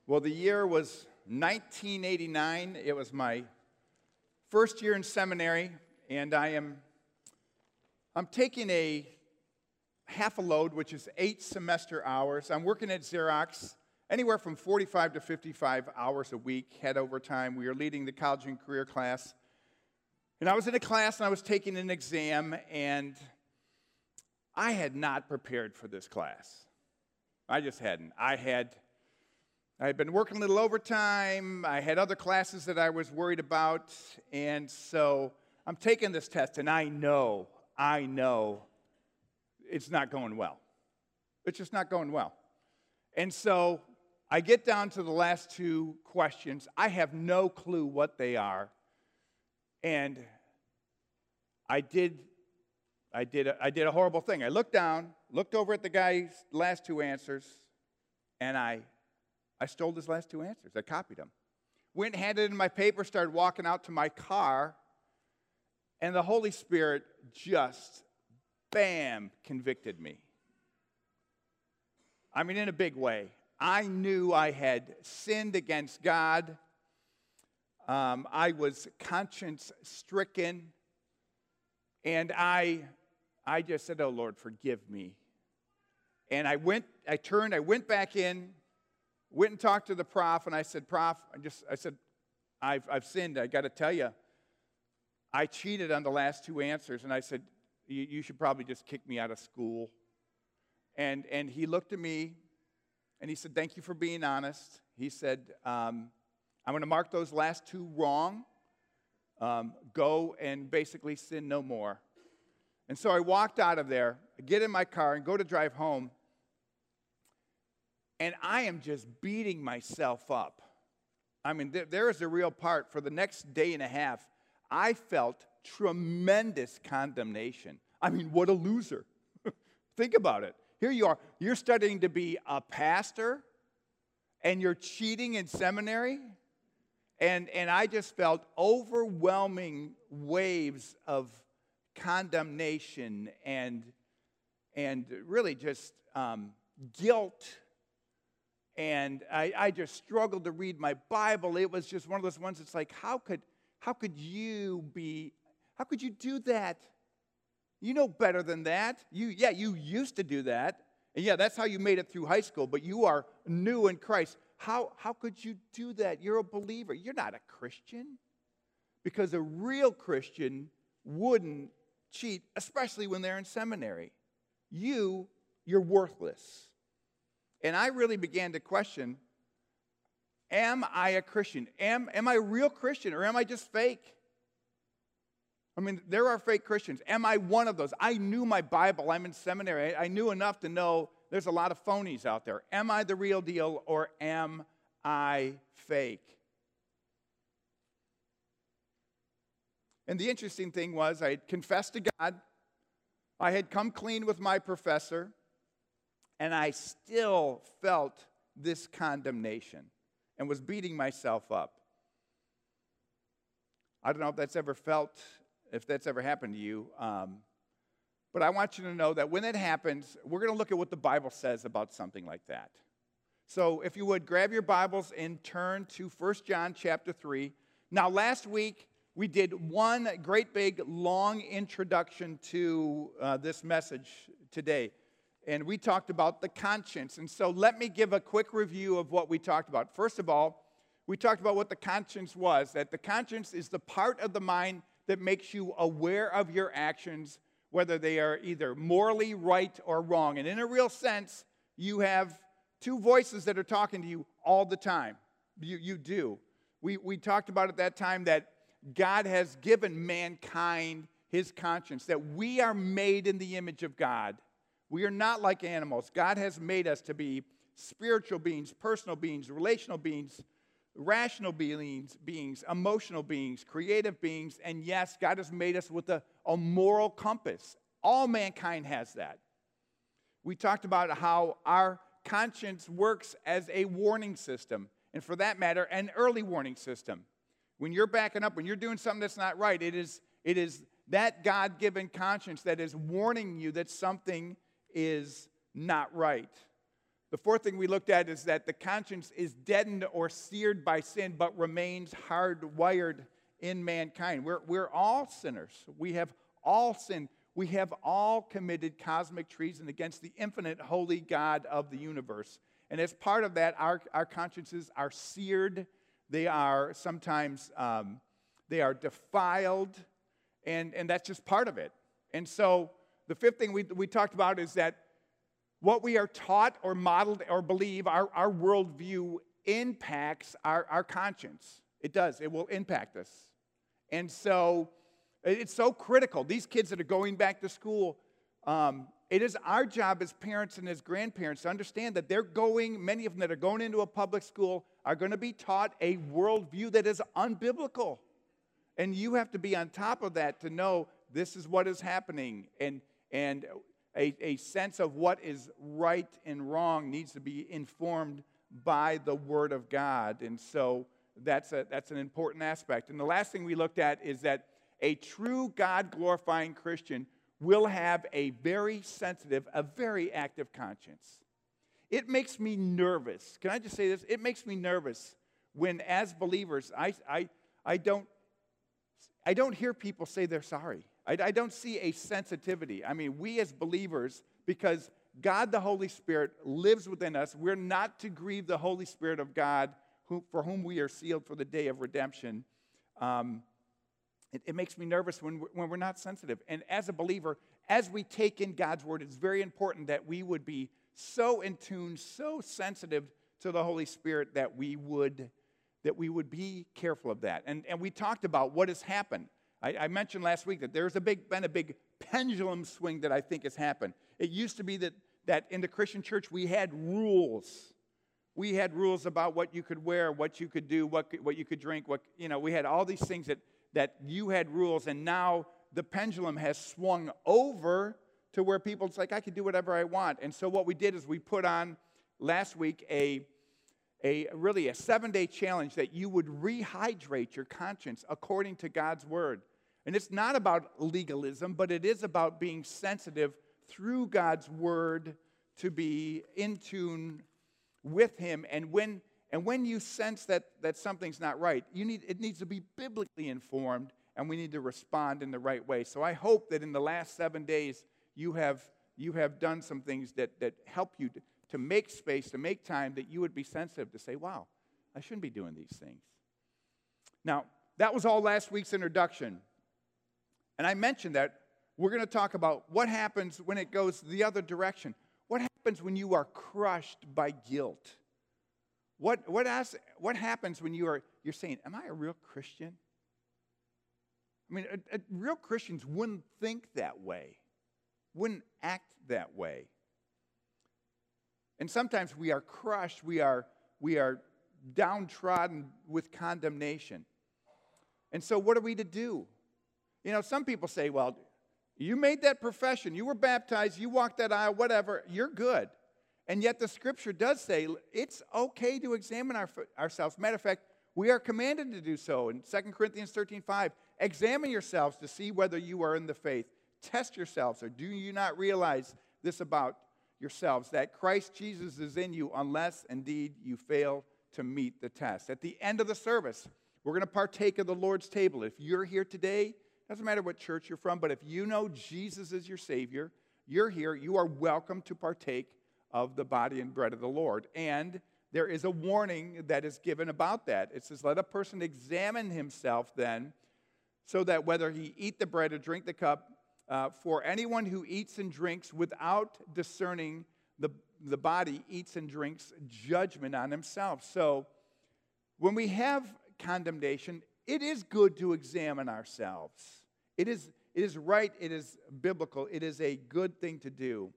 Well, the year was 1989. It was my first year in seminary, and I'm taking a half a load, which is 8 semester hours. I'm working at Xerox, anywhere from 45 to 55 hours a week, head overtime. We are leading the college and career class. And I was in a class, and I was taking an exam, and I had not prepared for this class. I just hadn't. I had been working a little overtime. I had other classes that I was worried about. And so I'm taking this test, and I know it's not going well. It's just not going well. And so I get down to the last 2 questions. I have no clue what they are. And I did a horrible thing. I looked down, looked over at the guy's last 2 answers, and I stole his last 2 answers. I copied them. Went and handed in my paper, started walking out to my car, and the Holy Spirit just, bam, convicted me. I mean, in a big way. I knew I had sinned against God. I was conscience-stricken, and I just said, "Oh, Lord, forgive me." And I went back in, went and talked to the prof, and I said, "Prof," I've sinned. I got to tell you, I cheated on the last 2 answers, and I said, you should probably just kick me out of school." And he looked at me, and he said, "Thank you for being honest." He said, "I'm going to mark those last 2 wrong. Go and basically sin no more." And so I walked out of there, get in my car, and go to drive home. And I am just beating myself up. I mean, there is a real part. For the next day and a half, I felt tremendous condemnation. I mean, what a loser. Think about it. Here you are. You're studying to be a pastor, and you're cheating in seminary. And I just felt overwhelming waves of condemnation and really just guilt. And I just struggled to read my Bible. It was just one of those ones that's like, how could you do that? You know better than that. You used to do that. And yeah, that's how you made it through high school, but you are new in Christ. How could you do that? You're a believer. You're not a Christian. Because a real Christian wouldn't cheat, especially when they're in seminary. You're worthless. And I really began to question, am I a Christian? Am I a real Christian, or am I just fake? I mean, there are fake Christians. Am I one of those? I knew my Bible. I'm in seminary. I knew enough to know there's a lot of phonies out there. Am I the real deal, or am I fake? And the interesting thing was, I had confessed to God. I had come clean with my professor. And I still felt this condemnation and was beating myself up. I don't know if that's ever happened to you. But I want you to know that when it happens, we're going to look at what the Bible says about something like that. So if you would, grab your Bibles and turn to 1 John chapter 3. Now, last week, we did one great big long introduction to this message today. And we talked about the conscience. And so let me give a quick review of what we talked about. First of all, we talked about what the conscience was, that the conscience is the part of the mind that makes you aware of your actions, whether they are either morally right or wrong. And in a real sense, you have 2 voices that are talking to you all the time. You do. We talked about at that time that God has given mankind his conscience, that we are made in the image of God. We are not like animals. God has made us to be spiritual beings, personal beings, relational beings, rational beings, emotional beings, creative beings, and yes, God has made us with a moral compass. All mankind has that. We talked about how our conscience works as a warning system, and for that matter, an early warning system. When you're backing up, when you're doing something that's not right, it is that God-given conscience that is warning you that something is not right. The fourth thing we looked at is that the conscience is deadened or seared by sin, but remains hardwired in mankind. We're all sinners. We have all sinned. We have all committed cosmic treason against the infinite holy God of the universe. And as part of that, our consciences are seared. They are sometimes they are defiled, and that's just part of it. And so the fifth thing we talked about is that what we are taught or modeled or believe, our worldview impacts our conscience. It does. It will impact us. And so it's so critical. These kids that are going back to school, it is our job as parents and as grandparents to understand that many of them that are going into a public school are going to be taught a worldview that is unbiblical. And you have to be on top of that to know this is what is happening. And a sense of what is right and wrong needs to be informed by the Word of God. And so that's an important aspect. And the last thing we looked at is that a true God-glorifying Christian will have a very sensitive, a very active conscience. It makes me nervous. Can I just say this? It makes me nervous when, as believers, I don't hear people say they're sorry. I don't see a sensitivity. I mean, we as believers, because God the Holy Spirit lives within us, we're not to grieve the Holy Spirit of God, for whom we are sealed for the day of redemption. It makes me nervous when we're not sensitive. And as a believer, as we take in God's word, it's very important that we would be so in tune, so sensitive to the Holy Spirit that we would be careful of that. And we talked about what has happened. I mentioned last week that there's been a big pendulum swing that I think has happened. It used to be that in the Christian church we had rules. We had rules about what you could wear, what you could do, what you could drink. We had all these things that you had rules, and now the pendulum has swung over to where people, it's like, I can do whatever I want. And so what we did is we put on last week a 7-day challenge that you would rehydrate your conscience according to God's word. And it's not about legalism, but it is about being sensitive through God's word to be in tune with him. And when you sense that something's not right, it needs to be biblically informed, and we need to respond in the right way. So I hope that in the last 7 days you have done some things that help you to make space, to make time, that you would be sensitive to say, wow, I shouldn't be doing these things. Now, that was all last week's introduction. And I mentioned that we're going to talk about what happens when it goes the other direction. What happens when you are crushed by guilt? What happens when you're saying, am I a real Christian? I mean, real Christians wouldn't think that way, wouldn't act that way. And sometimes we are crushed, we are downtrodden with condemnation. And so what are we to do? Some people say, well, you made that profession, you were baptized, you walked that aisle, whatever, you're good. And yet the scripture does say it's okay to examine ourselves. Matter of fact, we are commanded to do so. In 2 Corinthians 13:5, examine yourselves to see whether you are in the faith. Test yourselves, or do you not realize this about yourselves, that Christ Jesus is in you, unless indeed you fail to meet the test. At the end of the service, we're going to partake of the Lord's table. If you're here today, doesn't matter what church you're from, but if you know Jesus is your Savior, you're here, you are welcome to partake of the body and bread of the Lord. And there is a warning that is given about that. It says, let a person examine himself then, so that whether he eat the bread or drink the cup, for anyone who eats and drinks without discerning the body eats and drinks judgment on himself. So when we have condemnation, it is good to examine ourselves. It is right, it is biblical, it is a good thing to do.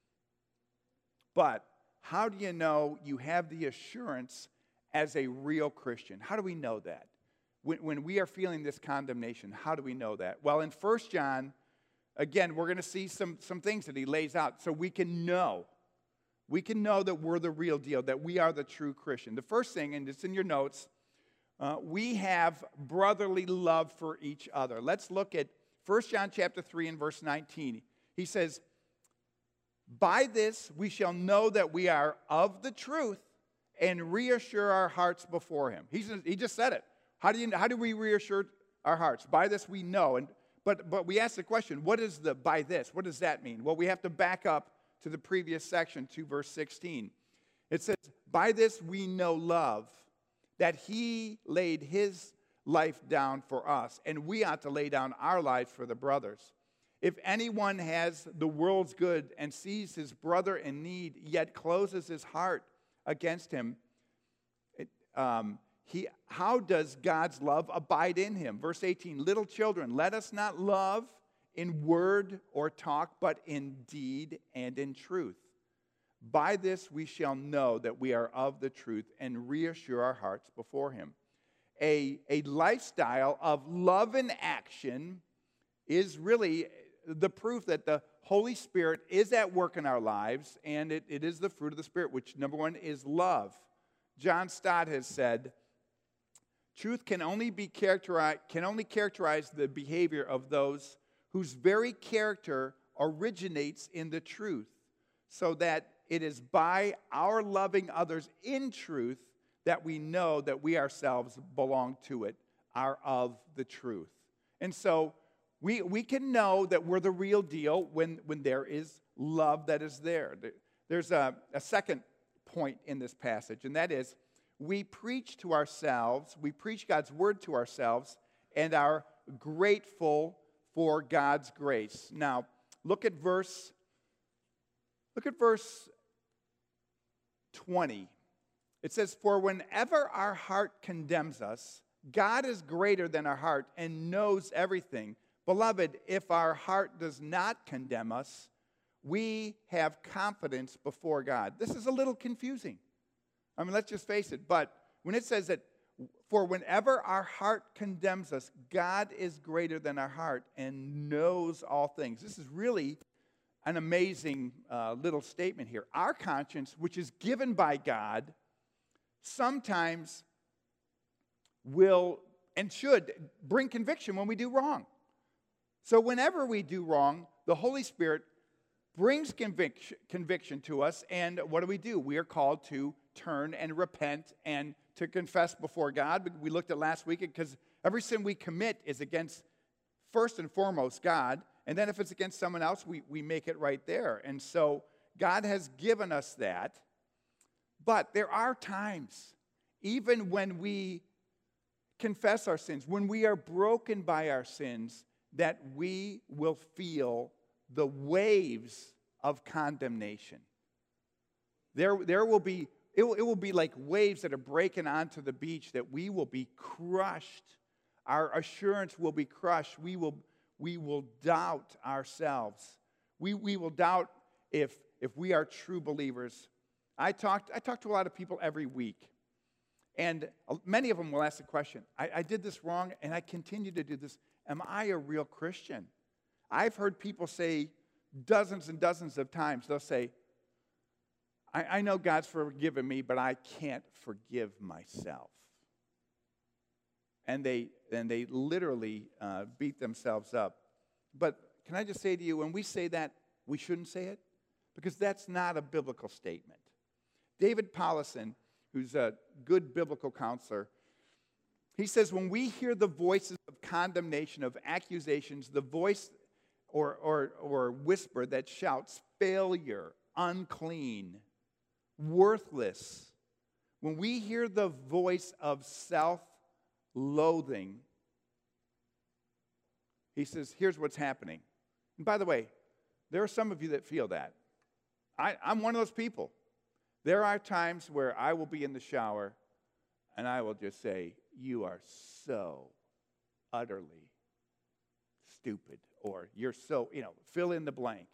But how do you know you have the assurance as a real Christian? How do we know that? When we are feeling this condemnation, how do we know that? Well, in 1 John, again, we're going to see some things that he lays out so we can know. We can know that we're the real deal, that we are the true Christian. The first thing, and it's in your notes, we have brotherly love for each other. Let's look at 1 John chapter 3 and verse 19. He says, By this we shall know that we are of the truth and reassure our hearts before him. He just said it. How do we reassure our hearts? By this we know. But we ask the question, what is the by this? What does that mean? Well, we have to back up to the previous section, to verse 16. It says, by this we know love, that he laid his life down for us, and we ought to lay down our lives for the brothers. If anyone has the world's good and sees his brother in need, yet closes his heart against him, how does God's love abide in him? Verse 18, little children, let us not love in word or talk, but in deed and in truth. By this we shall know that we are of the truth and reassure our hearts before him. A lifestyle of love in action is really the proof that the Holy Spirit is at work in our lives, and it is the fruit of the Spirit, which number one is love. John Stott has said, truth can only characterize the behavior of those whose very character originates in the truth, so that it is by our loving others in truth that we know that we ourselves belong to it, are of the truth. And so we can know that we're the real deal when there is love that is there. There's a second point in this passage, and that is we preach to ourselves, we preach God's word to ourselves, and are grateful for God's grace. Now, look at verse 20. It says, for whenever our heart condemns us, God is greater than our heart and knows everything. Beloved, if our heart does not condemn us, we have confidence before God. This is a little confusing. I mean, let's just face it. But when it says that, for whenever our heart condemns us, God is greater than our heart and knows all things. This is really an amazing little statement here. Our conscience, which is given by God, sometimes will and should bring conviction when we do wrong. So whenever we do wrong, the Holy Spirit brings conviction to us, and what do? We are called to turn and repent and to confess before God. We looked at last week, because every sin we commit is against, first and foremost, God, and then if it's against someone else, we make it right there. And so God has given us that, but there are times, even when we confess our sins, when we are broken by our sins, that we will feel the waves of condemnation. There will be, it will be like waves that are breaking onto the beach, that we will be crushed. Our assurance will be crushed. We will doubt ourselves. We will doubt if we are true believers. I talk to a lot of people every week, and many of them will ask the question, I did this wrong, and I continue to do this. Am I a real Christian? I've heard people say dozens and dozens of times, they'll say, I know God's forgiven me, but I can't forgive myself. And they literally beat themselves up. But can I just say to you, when we say that, we shouldn't say it, because that's not a biblical statement. David Paulison, who's a good biblical counselor, he says, when we hear the voices of condemnation, of accusations, the voice or whisper that shouts failure, unclean, worthless, when we hear the voice of self-loathing, he says, here's what's happening. And by the way, there are some of you that feel that. I'm one of those people. There are times where I will be in the shower and I will just say, you are so utterly stupid, or you're so, fill in the blank.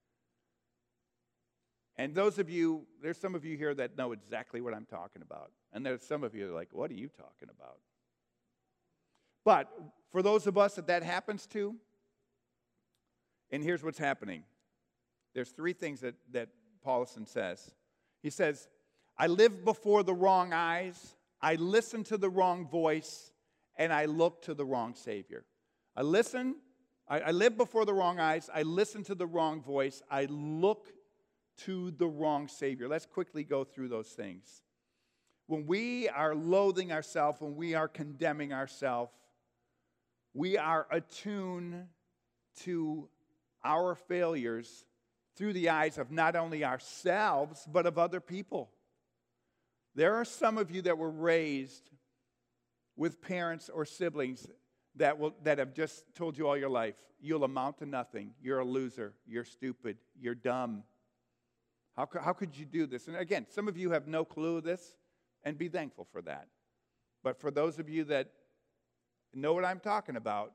And those of you, there's some of you here that know exactly what I'm talking about. And there's some of you that are like, what are you talking about? But for those of us that happens to, and here's what's happening. There's three things that Paulison says. He says, I live before the wrong eyes, I listen to the wrong voice, and I look to the wrong Savior. I live before the wrong eyes, I listen to the wrong voice, I look to the wrong Savior. Let's quickly go through those things. When we are loathing ourselves, when we are condemning ourselves, we are attuned to our failures through the eyes of not only ourselves, but of other people. There are some of you that were raised with parents or siblings that have just told you all your life, you'll amount to nothing, you're a loser, you're stupid, you're dumb. How could you do this? And again, some of you have no clue of this, and be thankful for that. But for those of you that know what I'm talking about,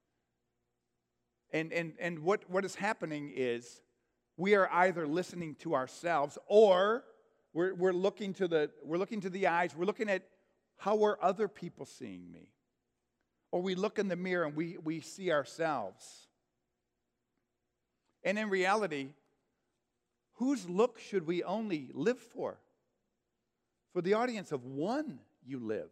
and what is happening is we are either listening to ourselves or we're looking to the eyes, we're looking at how are other people seeing me? Or we look in the mirror and we see ourselves. And in reality, whose look should we only live for? For the audience of one you live.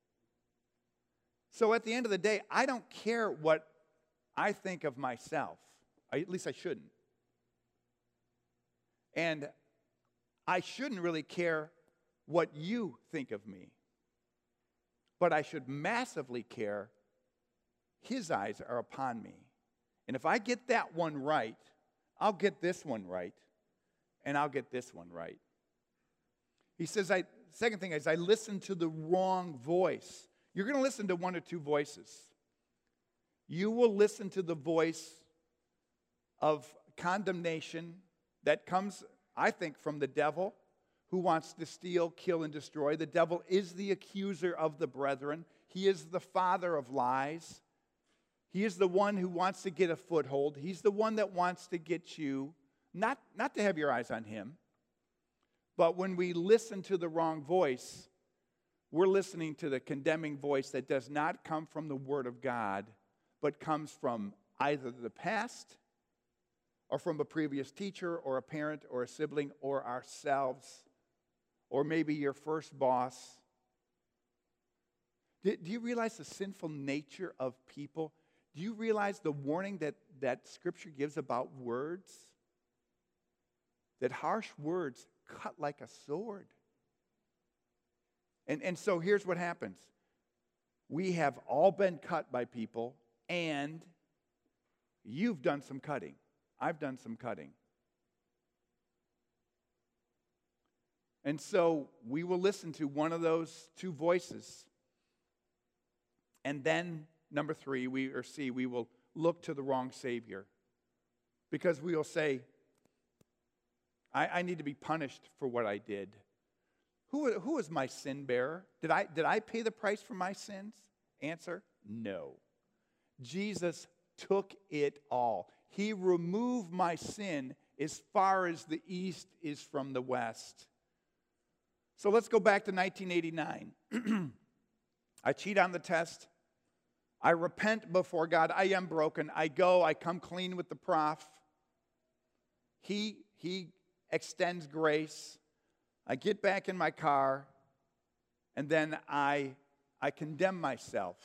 So at the end of the day, I don't care what I think of myself. At least I shouldn't. And I shouldn't really care what you think of me. But I should massively care His eyes are upon me. And if I get that one right, I'll get this one right, and I'll get this one right. He says, second thing is, I listen to the wrong voice. You're going to listen to one or two voices. You will listen to the voice of condemnation that comes, I think, from the devil, who wants to steal, kill, and destroy. The devil is the accuser of the brethren. He is the father of lies. He is the one who wants to get a foothold. He's the one that wants to get you, not to have your eyes on him, but when we listen to the wrong voice, we're listening to the condemning voice that does not come from the Word of God, but comes from either the past or from a previous teacher or a parent or a sibling or ourselves or maybe your first boss. Do you realize the sinful nature of people? Do you realize the warning that Scripture gives about words? That harsh words cut like a sword. And so here's what happens. We have all been cut by people, and you've done some cutting. I've done some cutting. And so we will listen to one of those two voices. And then, number three, we will look to the wrong Savior. Because we will say, I need to be punished for what I did. Who is my sin bearer? Did I pay the price for my sins? Answer, no. Jesus took it all. He removed my sin as far as the east is from the west. So let's go back to 1989. I cheat on the test. I repent before God. I am broken. I come clean with the prof. He extends grace. I get back in my car, and then I condemn myself.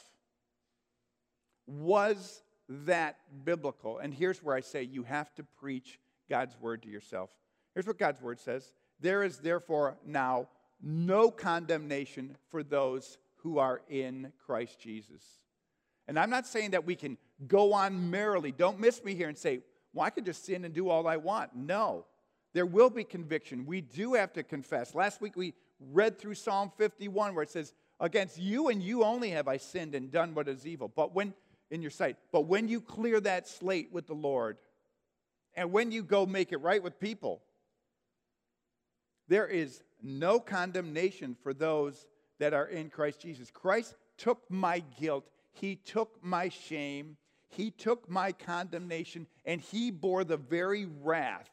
Was that biblical? And here's where I say you have to preach God's word to yourself. Here's what God's word says. There is therefore now no condemnation for those who are in Christ Jesus. And I'm not saying that we can go on merrily. Don't miss me here and say, well, I could just sin and do all I want. No. There will be conviction. We do have to confess. Last week we read through Psalm 51 where it says, against you and you only have I sinned and done what is evil. But when you clear that slate with the Lord, and when you go make it right with people, there is no condemnation for those that are in Christ Jesus. Christ took my guilt. He took my shame. He took my condemnation, and He bore the very wrath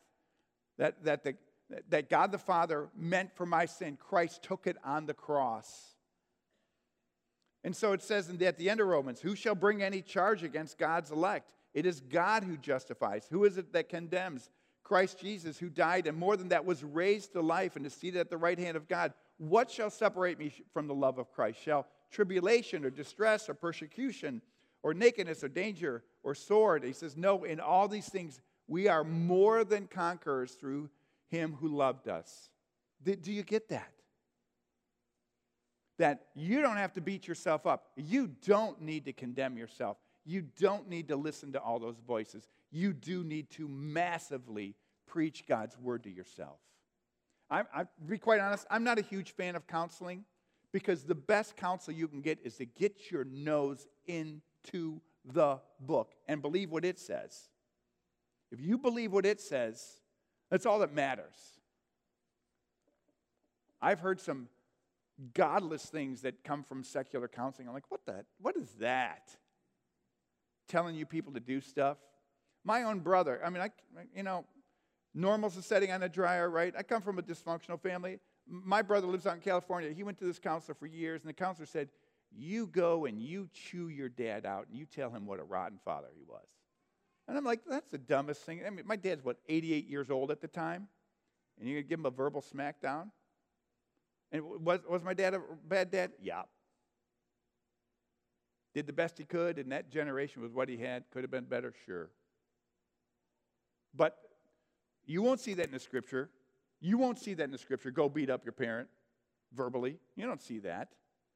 that God the Father meant for my sin. Christ took it on the cross. And so it says at the end of Romans, who shall bring any charge against God's elect? It is God who justifies. Who is it that condemns? Christ Jesus, who died and more than that was raised to life and is seated at the right hand of God. What shall separate me from the love of Christ? Shall tribulation or distress or persecution or nakedness or danger or sword? He says, no, in all these things we are more than conquerors through him who loved us. Do you get that? That you don't have to beat yourself up. You don't need to condemn yourself. You don't need to listen to all those voices. You do need to massively preach God's word to yourself. To be quite honest, I'm not a huge fan of counseling because the best counsel you can get is to get your nose into the book and believe what it says. If you believe what it says, that's all that matters. I've heard some godless things that come from secular counseling. I'm like, what is that? Telling you people to do stuff. My own brother, normal's a setting on a dryer, right? I come from a dysfunctional family. My brother lives out in California. He went to this counselor for years, and the counselor said, you go and you chew your dad out, and you tell him what a rotten father he was. And I'm like, that's the dumbest thing. I mean, my dad's, 88 years old at the time? And you're going to give him a verbal smackdown? And was my dad a bad dad? Yeah. Did the best he could in that generation with what he had. Could have been better, sure. But you won't see that in the Scripture. You won't see that in the Scripture. Go beat up your parent verbally. You don't see that.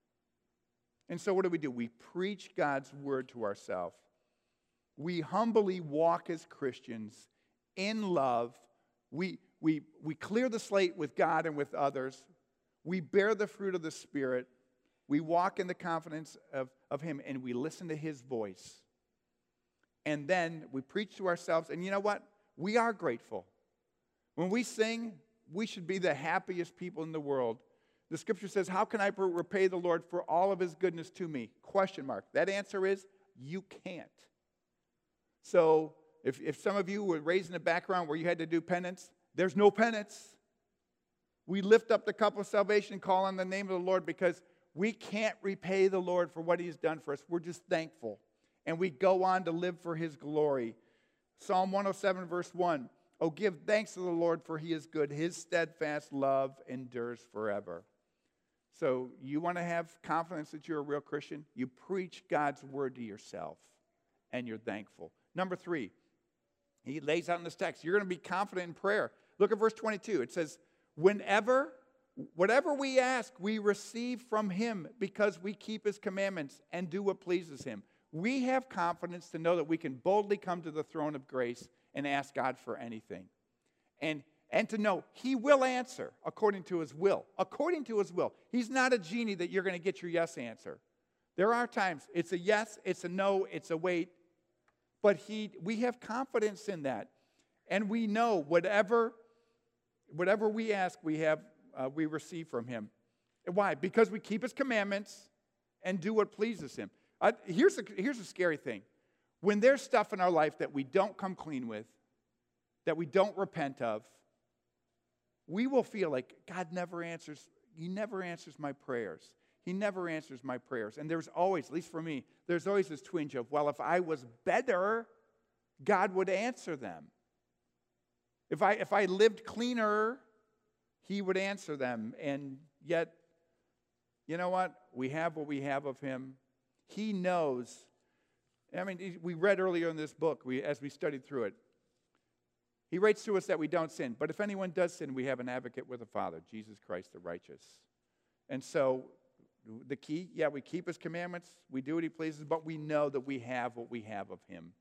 And so what do? We preach God's word to ourselves. We humbly walk as Christians in love. We clear the slate with God and with others. We bear the fruit of the Spirit. We walk in the confidence of Him, and we listen to His voice. And then we preach to ourselves, and you know what? We are grateful. When we sing, we should be the happiest people in the world. The Scripture says, how can I repay the Lord for all of His goodness to me? Question mark. That answer is, you can't. So if some of you were raised in a background where you had to do penance, there's no penance. We lift up the cup of salvation, call on the name of the Lord because we can't repay the Lord for what He's done for us. We're just thankful. And we go on to live for His glory. Psalm 107, verse 1. Oh, give thanks to the Lord, for He is good. His steadfast love endures forever. So you want to have confidence that you're a real Christian? You preach God's word to yourself, and you're thankful. Number 3, he lays out in this text, you're going to be confident in prayer. Look at verse 22. It says, whatever we ask, we receive from Him because we keep His commandments and do what pleases Him. We have confidence to know that we can boldly come to the throne of grace and ask God for anything. And to know He will answer according to His will. According to His will. He's not a genie that you're going to get your yes answer. There are times it's a yes, it's a no, it's a wait. But we have confidence in that. And we know whatever we ask, we receive from Him. Why? Because we keep His commandments and do what pleases Him. Here's a scary thing. When there's stuff in our life that we don't come clean with, that we don't repent of, we will feel like God never answers. He never answers my prayers. He never answers my prayers. And there's always, at least for me, there's always this twinge of, well, if I was better, God would answer them. If I lived cleaner, He would answer them. And yet, you know what? We have what we have of Him. He knows. I mean, we read earlier in this book, as we studied through it, He writes to us that we don't sin. But if anyone does sin, we have an advocate with the Father, Jesus Christ the righteous. And so the key, we keep His commandments, we do what He pleases, but we know that we have what we have of Him.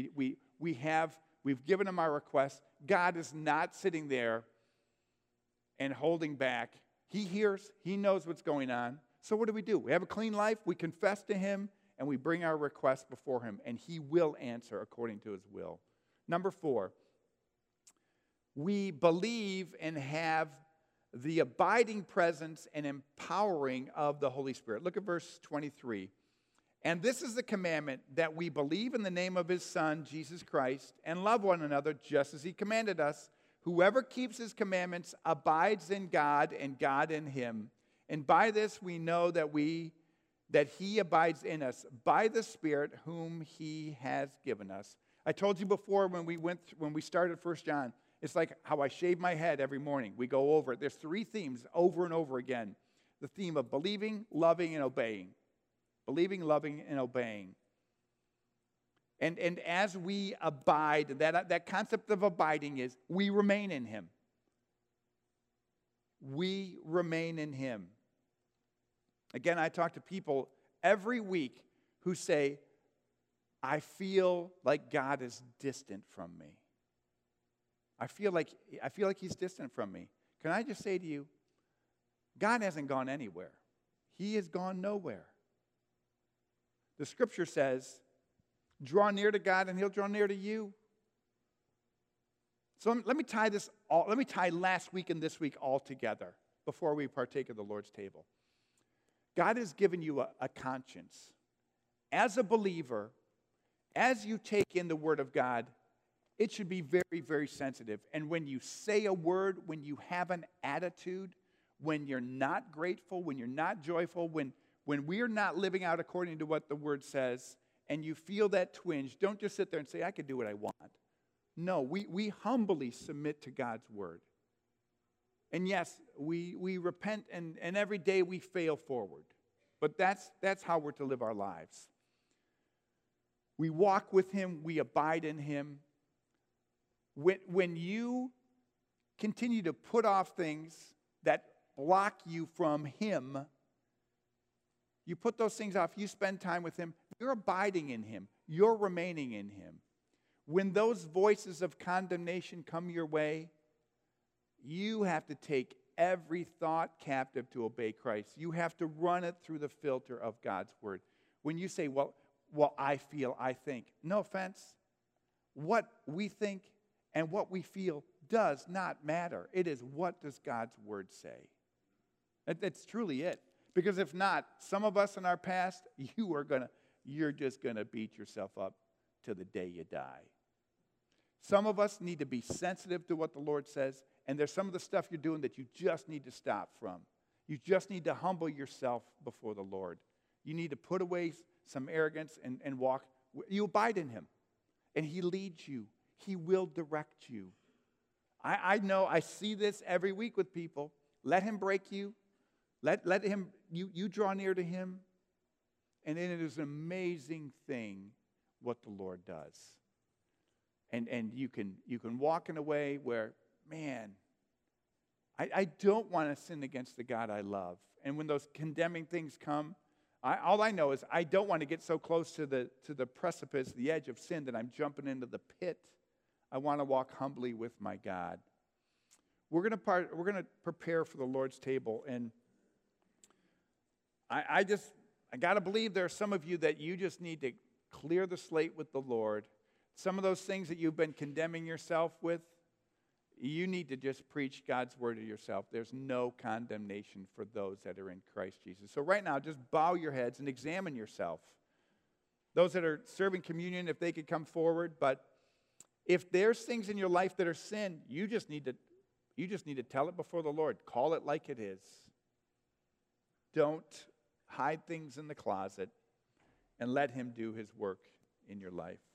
We've given Him our request. God is not sitting there and holding back. He hears, He knows what's going on. So what do? We have a clean life, we confess to Him, and we bring our request before Him, and He will answer according to His will. Number 4, we believe and have the abiding presence and empowering of the Holy Spirit. Look at verse 23. And this is the commandment, that we believe in the name of His Son, Jesus Christ, and love one another just as He commanded us. Whoever keeps His commandments abides in God, and God in him. And by this we know that He abides in us, by the Spirit whom He has given us. I told you before when we started 1 John, it's like how I shave my head every morning. We go over it. There's 3 themes over and over again. The theme of believing, loving, and obeying. Believing, loving, and obeying. And as we abide, that concept of abiding is we remain in Him. we remain in him. Again, I talk to people every week who say, I feel like God is distant from me. I feel like he's distant from me. Can I just say to you, God hasn't gone anywhere. He has gone nowhere. The scripture says, draw near to God and he'll draw near to you. So let me tie last week and this week all together before we partake of the Lord's table. God has given you a conscience. As a believer, as you take in the Word of God, it should be very, very sensitive. And when you say a word, when you have an attitude, when you're not grateful, when you're not joyful, when we are not living out according to what the Word says, and you feel that twinge, don't just sit there and say, I can do what I want. No, we humbly submit to God's Word. And yes, we repent, and every day we fail forward. But that's how we're to live our lives. We walk with him, we abide in him. When you continue to put off things that block you from him, you put those things off, you spend time with him, you're abiding in him, you're remaining in him. When those voices of condemnation come your way, you have to take every thought captive to obey Christ. You have to run it through the filter of God's word. When you say, well, I feel, I think, no offense, what we think and what we feel does not matter. It is, what does God's word say? That's truly it. Because if not, some of us in our past, you're just going to beat yourself up to the day you die. Some of us need to be sensitive to what the Lord says, and there's some of the stuff you're doing that you just need to stop from. You just need to humble yourself before the Lord. You need to put away some arrogance and walk. You abide in him, and he leads you. He will direct you. I know, I see this every week with people. Let him break you. Let him, you draw near to him, and then it is an amazing thing what the Lord does. And you can walk in a way where, man, I don't want to sin against the God I love. And when those condemning things come, all I know is I don't want to get so close to the precipice, the edge of sin, that I'm jumping into the pit. I want to walk humbly with my God. We're going to prepare for the Lord's table, and I got to believe there are some of you that you just need to clear the slate with the Lord. Some of those things that you've been condemning yourself with, you need to just preach God's word to yourself. There's no condemnation for those that are in Christ Jesus. So right now, just bow your heads and examine yourself. Those that are serving communion, if they could come forward. But if there's things in your life that are sin, you just need to tell it before the Lord. Call it like it is. Don't hide things in the closet, and let him do his work in your life.